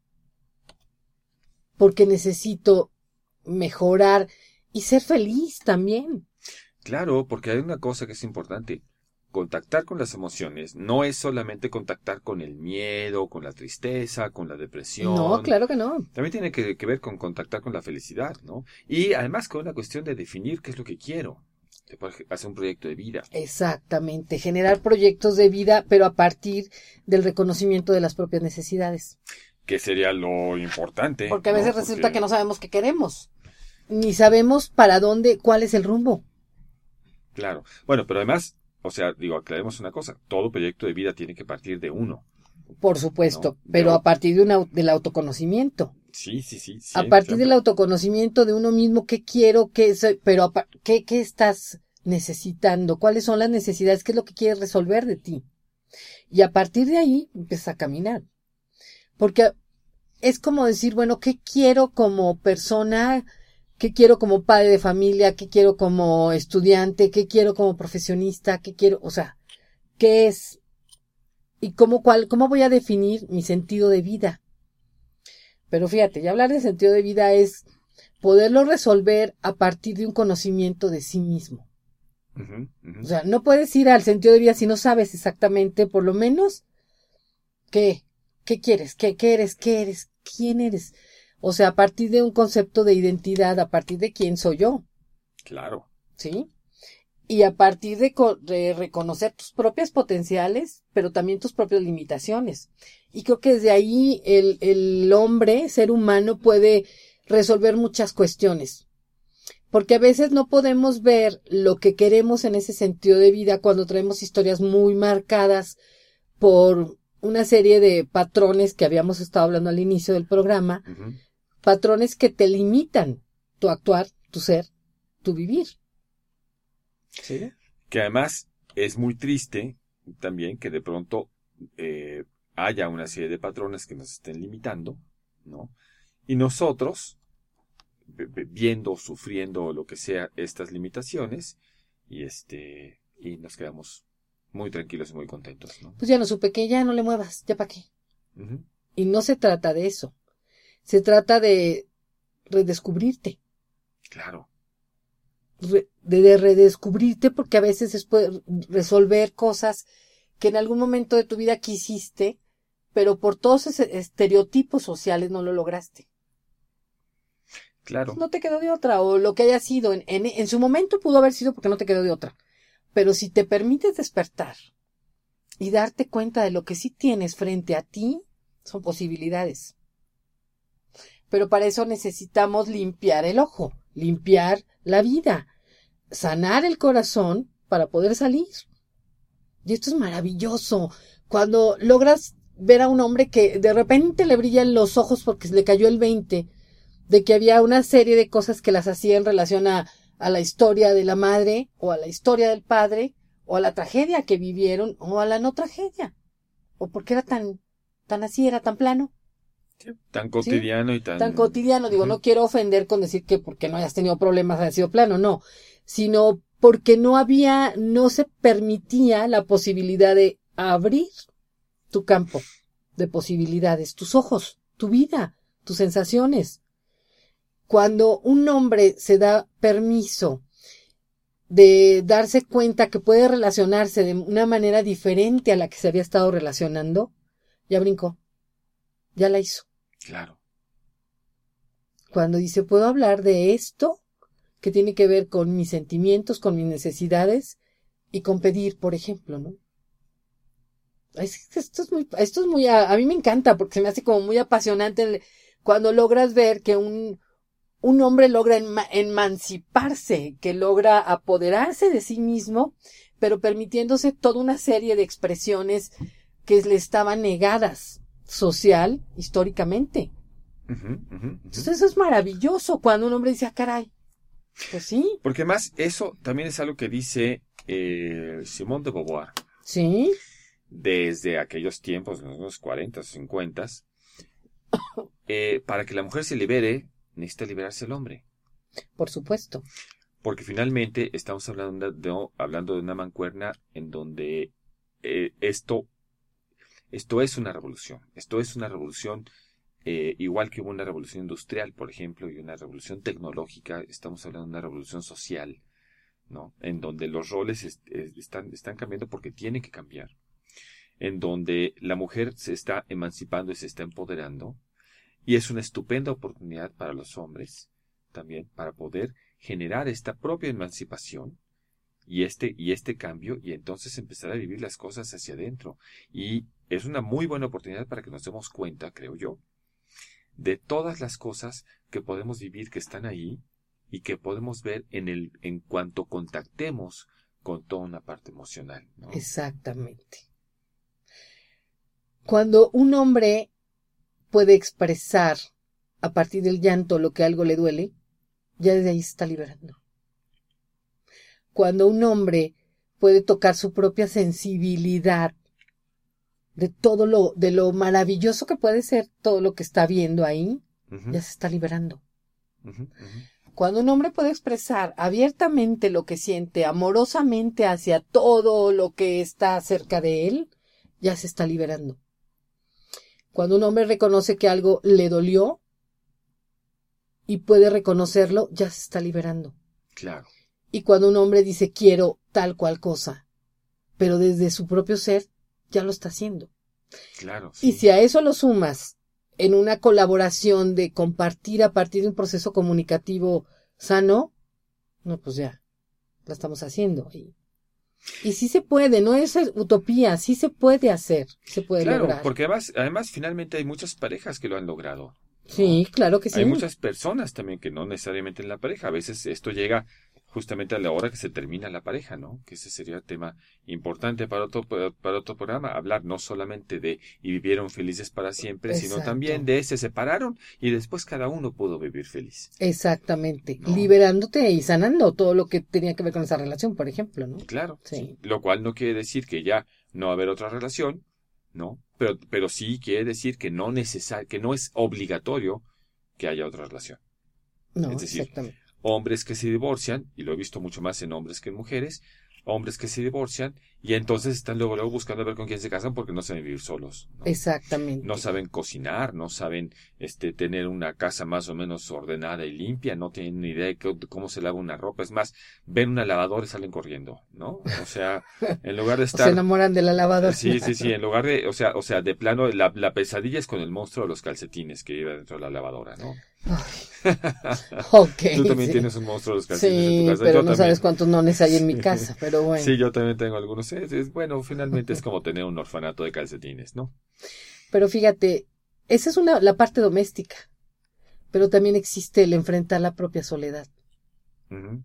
porque necesito mejorar y ser feliz también. Claro, porque hay una cosa que es importante. Contactar con las emociones no es solamente contactar con el miedo, con la tristeza, con la depresión. No, claro que no. También tiene que ver con contactar con la felicidad, ¿no? Y además con una cuestión de definir qué es lo que quiero. Hacer un proyecto de vida. Exactamente, generar proyectos de vida, pero a partir del reconocimiento de las propias necesidades. Que sería lo importante. Porque a veces resulta que no sabemos qué queremos. Ni sabemos para dónde, cuál es el rumbo. Claro. Bueno, pero además, o sea, aclaremos una cosa. Todo proyecto de vida tiene que partir de uno. Por supuesto, ¿no? Pero a partir del autoconocimiento. Sí. A partir del autoconocimiento de uno mismo, ¿qué quiero? Pero ¿qué estás necesitando? ¿Cuáles son las necesidades? ¿Qué es lo que quieres resolver de ti? Y a partir de ahí empiezas a caminar. Porque es como decir, bueno, ¿qué quiero como persona? ¿Qué quiero como padre de familia? ¿Qué quiero como estudiante? ¿Qué quiero como profesionista? ¿Qué quiero? O sea, ¿qué es? ¿Y cómo voy a definir mi sentido de vida? Pero fíjate, ya hablar de sentido de vida es poderlo resolver a partir de un conocimiento de sí mismo. O sea, no puedes ir al sentido de vida si no sabes exactamente, por lo menos, qué quieres, qué eres, quién eres. O sea, a partir de un concepto de identidad, a partir de quién soy yo. Claro. ¿Sí? Y a partir de reconocer tus propias potenciales, pero también tus propias limitaciones. Y creo que desde ahí el hombre, ser humano, puede resolver muchas cuestiones. Porque a veces no podemos ver lo que queremos en ese sentido de vida cuando traemos historias muy marcadas por una serie de patrones que habíamos estado hablando al inicio del programa, patrones que te limitan tu actuar, tu ser, tu vivir. ¿Sí? Que además es muy triste también que de pronto haya una serie de patrones que nos estén limitando, ¿no? Y nosotros, viendo, sufriendo, lo que sea, estas limitaciones, y nos quedamos muy tranquilos y muy contentos, ¿no? Pues ya no supe que ya no le muevas, ya para qué. Uh-huh. Y no se trata de eso. Se trata de redescubrirte. Claro. De redescubrirte, porque a veces es poder resolver cosas que en algún momento de tu vida quisiste, pero por todos esos estereotipos sociales no lo lograste. Claro. No te quedó de otra, o lo que haya sido. En su momento pudo haber sido porque no te quedó de otra. Pero si te permites despertar y darte cuenta de lo que sí tienes frente a ti, son posibilidades. Pero para eso necesitamos limpiar el ojo, limpiar la vida, sanar el corazón para poder salir. Y esto es maravilloso. Cuando logras ver a un hombre que de repente le brillan los ojos porque le cayó el 20, de que había una serie de cosas que las hacía en relación a la historia de la madre, o a la historia del padre, o a la tragedia que vivieron, o a la no tragedia. O porque era tan así, era tan plano. Sí, tan cotidiano, ¿sí? Y tan cotidiano. Digo, no quiero ofender con decir que porque no hayas tenido problemas haya sido plano, no. Sino porque no se permitía la posibilidad de abrir tu campo de posibilidades, tus ojos, tu vida, tus sensaciones. Cuando un hombre se da permiso de darse cuenta que puede relacionarse de una manera diferente a la que se había estado relacionando, ya brincó, ya la hizo. Claro. Cuando dice, puedo hablar de esto que tiene que ver con mis sentimientos, con mis necesidades y con pedir, por ejemplo, ¿no? Esto es muy, a mí me encanta porque se me hace como muy apasionante cuando logras ver que un hombre logra emanciparse, que logra apoderarse de sí mismo, pero permitiéndose toda una serie de expresiones que le estaban negadas social, históricamente. Entonces eso es maravilloso cuando un hombre dice, ah, caray, pues sí. Porque además eso también es algo que dice Simone de Beauvoir. Sí. Desde aquellos tiempos, en los 40, 50, para que la mujer se libere, necesita liberarse el hombre. Por supuesto. Porque finalmente estamos hablando de una mancuerna en donde esto es una revolución. Esto es una revolución igual que hubo una revolución industrial, por ejemplo, y una revolución tecnológica. Estamos hablando de una revolución social, ¿no? En donde los roles están cambiando porque tienen que cambiar. En donde la mujer se está emancipando y se está empoderando. Y es una estupenda oportunidad para los hombres también para poder generar esta propia emancipación y este cambio y entonces empezar a vivir las cosas hacia adentro. Y es una muy buena oportunidad para que nos demos cuenta, creo yo, de todas las cosas que podemos vivir que están ahí y que podemos ver en cuanto contactemos con toda una parte emocional, ¿no? Exactamente. Cuando un hombre puede expresar a partir del llanto lo que algo le duele, ya desde ahí se está liberando. Cuando un hombre puede tocar su propia sensibilidad de lo maravilloso que puede ser todo lo que está viendo ahí, ya se está liberando. Cuando un hombre puede expresar abiertamente lo que siente, amorosamente hacia todo lo que está cerca de él, ya se está liberando. Cuando un hombre reconoce que algo le dolió y puede reconocerlo, ya se está liberando. Claro. Y cuando un hombre dice quiero tal cual cosa, pero desde su propio ser, ya lo está haciendo. Claro. Sí. Y si a eso lo sumas en una colaboración de compartir a partir de un proceso comunicativo sano, no, pues ya, la estamos haciendo. Y sí se puede, no es utopía, sí se puede hacer, se puede lograr. Claro, porque además finalmente hay muchas parejas que lo han logrado, ¿no? Sí, claro que sí. Hay muchas personas también que no necesariamente en la pareja. A veces esto llega justamente a la hora que se termina la pareja, ¿no? Que ese sería el tema importante para otro programa, hablar no solamente de y vivieron felices para siempre, Exacto. sino también de se separaron y después cada uno pudo vivir feliz. Exactamente, ¿No? Liberándote y sanando todo lo que tenía que ver con esa relación, por ejemplo, ¿no? Claro, sí. Lo cual no quiere decir que ya no va a haber otra relación, ¿no? Pero sí quiere decir que no es obligatorio que haya otra relación. No, es decir, exactamente. Hombres que se divorcian, y lo he visto mucho más en hombres que en mujeres, hombres que se divorcian y entonces están luego buscando a ver con quién se casan porque no saben vivir solos, ¿no? Exactamente. No saben cocinar, no saben tener una casa más o menos ordenada y limpia, no tienen ni idea de cómo se lava una ropa. Es más, ven una lavadora y salen corriendo, ¿no? O sea, en lugar de estar... se enamoran de la lavadora. Sí, en lugar de, o sea, de plano, la pesadilla es con el monstruo de los calcetines que iba dentro de la lavadora, ¿no? Okay, Tú también tienes un monstruo de los calcetines en tu casa. Pero yo no también. Sabes cuántos nones hay en mi casa, pero bueno. Sí, yo también tengo algunos. Bueno, finalmente es como tener un orfanato de calcetines, ¿no? Pero fíjate, esa es la parte doméstica, pero también existe el enfrentar la propia soledad. Uh-huh.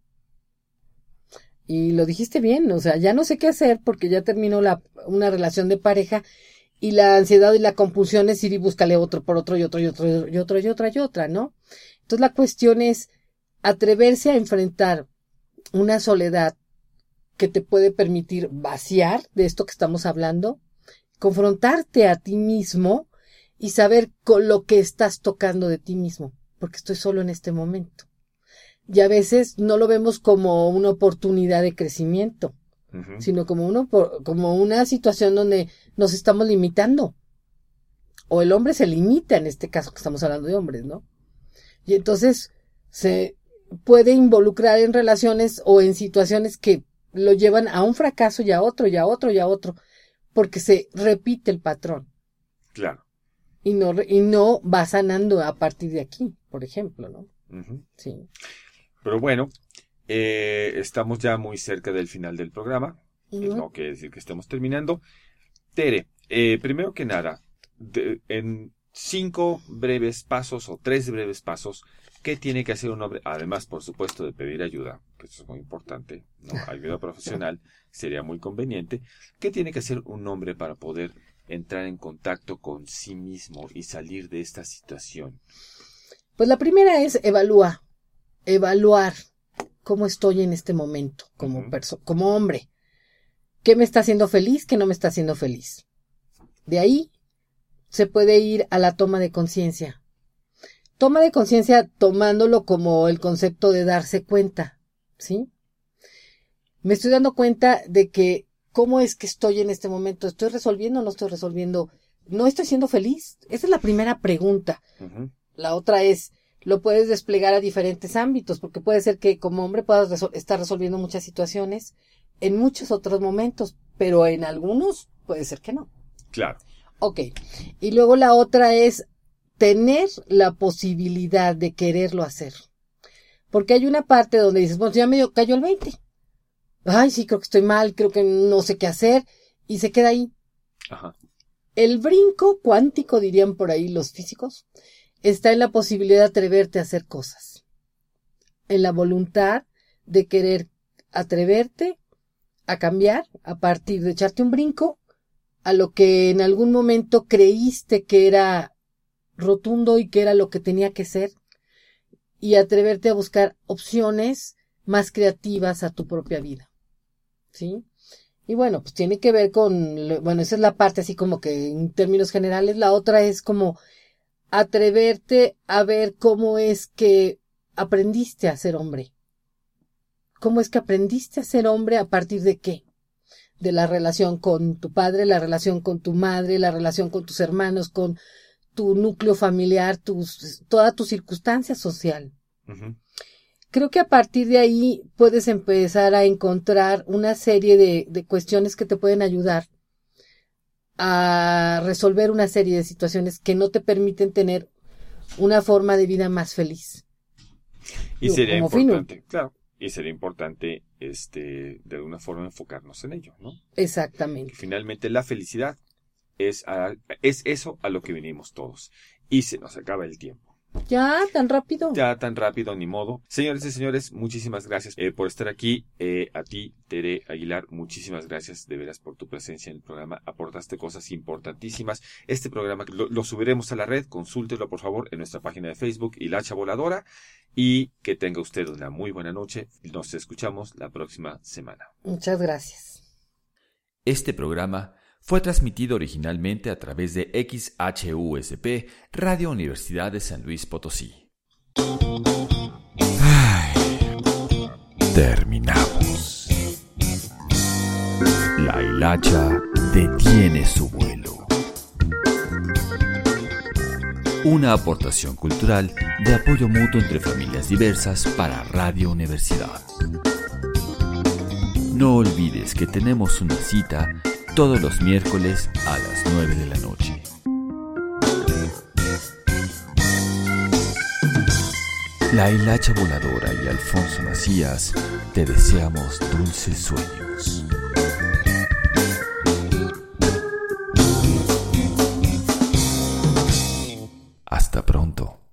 Y lo dijiste bien, o sea, ya no sé qué hacer porque ya terminó una relación de pareja y la ansiedad y la compulsión es ir y búscale otro por otro y otro y otro y otro y otra y otra, ¿no? Entonces la cuestión es atreverse a enfrentar una soledad que te puede permitir vaciar de esto que estamos hablando, confrontarte a ti mismo y saber con lo que estás tocando de ti mismo, porque estoy solo en este momento. Y a veces no lo vemos como una oportunidad de crecimiento, uh-huh, sino como una situación donde nos estamos limitando. O el hombre se limita, en este caso que estamos hablando de hombres, ¿no? Y entonces se puede involucrar en relaciones o en situaciones que lo llevan a un fracaso y a otro y a otro y a otro, porque se repite el patrón. Claro. Y no va sanando a partir de aquí, por ejemplo, ¿no? Uh-huh. Sí. Pero bueno, estamos ya muy cerca del final del programa. Uh-huh. No quiere decir que estemos terminando. Tere, primero que nada, en 5 breves pasos o 3 breves pasos, ¿qué tiene que hacer un hombre? Además, por supuesto, de pedir ayuda, que eso es muy importante, ¿no? Ayuda profesional sería muy conveniente. ¿Qué tiene que hacer un hombre para poder entrar en contacto con sí mismo y salir de esta situación? Pues la primera es evaluar cómo estoy en este momento como uh-huh, como hombre. ¿Qué me está haciendo feliz? ¿Qué no me está haciendo feliz? De ahí se puede ir a la toma de conciencia. Toma de conciencia tomándolo como el concepto de darse cuenta, ¿sí? Me estoy dando cuenta de que cómo es que estoy en este momento. ¿Estoy resolviendo o no estoy resolviendo? ¿No estoy siendo feliz? Esa es la primera pregunta. Uh-huh. La otra es, lo puedes desplegar a diferentes ámbitos, porque puede ser que como hombre puedas estar resolviendo muchas situaciones en muchos otros momentos, pero en algunos puede ser que no. Claro. Ok. Y luego la otra es tener la posibilidad de quererlo hacer. Porque hay una parte donde dices, bueno, ya me cayó el 20. Ay, sí, creo que estoy mal, creo que no sé qué hacer, y se queda ahí. Ajá. El brinco cuántico, dirían por ahí los físicos, está en la posibilidad de atreverte a hacer cosas. En la voluntad de querer atreverte a cambiar a partir de echarte un brinco a lo que en algún momento creíste que era rotundo y que era lo que tenía que ser, y atreverte a buscar opciones más creativas a tu propia vida, ¿sí? Y bueno, pues tiene que ver bueno, esa es la parte así como que en términos generales. La otra es como atreverte a ver cómo es que aprendiste a ser hombre. ¿Cómo es que aprendiste a ser hombre a partir de qué? De la relación con tu padre, la relación con tu madre, la relación con tus hermanos, con tu núcleo familiar, toda tu circunstancia social. Uh-huh. Creo que a partir de ahí puedes empezar a encontrar una serie de cuestiones que te pueden ayudar a resolver una serie de situaciones que no te permiten tener una forma de vida más feliz. Y sería importante, claro. Y sería importante, de alguna forma enfocarnos en ello, ¿no? Exactamente. Que finalmente la felicidad es eso a lo que venimos todos. Y se nos acaba el tiempo. Ya, tan rápido. Ya, tan rápido, ni modo. Señores y señores, muchísimas gracias por estar aquí. A ti, Tere Aguilar, muchísimas gracias de veras por tu presencia en el programa. Aportaste cosas importantísimas. Este programa lo subiremos a la red. Consúltelo, por favor, en nuestra página de Facebook, Hilacha Voladora. Y que tenga usted una muy buena noche. Nos escuchamos la próxima semana. Muchas gracias. Este programa fue transmitido originalmente a través de XHUSP, Radio Universidad de San Luis Potosí. Terminamos. La hilacha detiene su vuelo. Una aportación cultural de apoyo mutuo entre familias diversas para Radio Universidad. No olvides que tenemos una cita todos los miércoles a las 9 de la noche. La hilacha voladora y Alfonso Macías te deseamos dulces sueños. Hasta pronto.